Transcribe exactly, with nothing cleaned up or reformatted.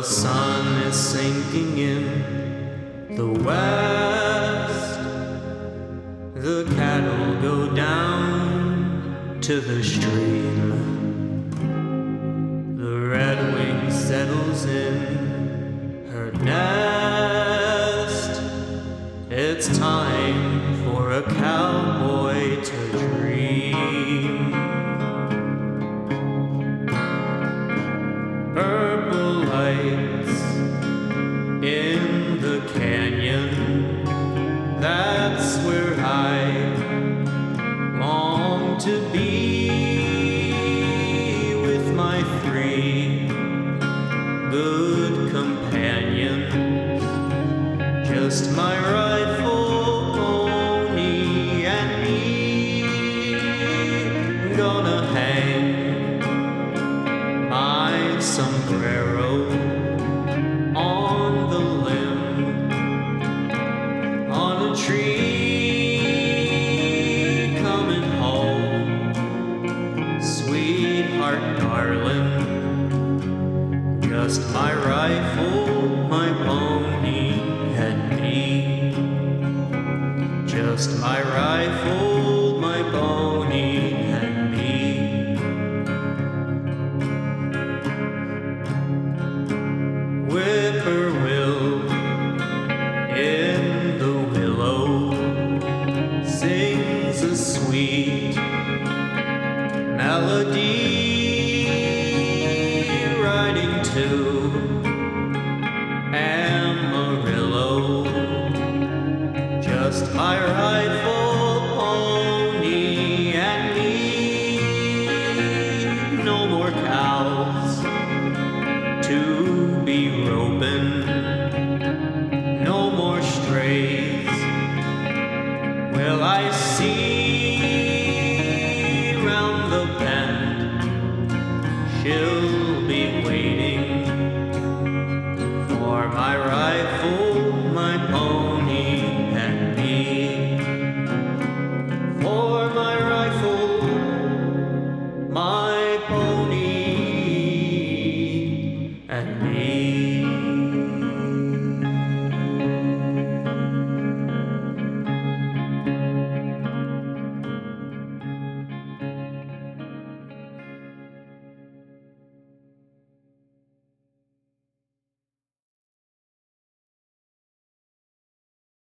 sun is sinking in the west. The cattle go down to the stream. The redwing settles in her nest. It's time for a cowboy to dream. Purple lights in the canyon, that's where I long to be, with my three good companions, just my rifle, pony, and me. Gonna hang my sombrero on the limb, on a tree, coming home, sweetheart darling. Just my rifle, my pony, and me. Just my rifle, my pony, and me. Whippoorwill in the willow sings a sweet melody, riding to Amarillo. Just my rifle, pony, and me. No more cows to be roping, no more strays will I see round the bend. She'll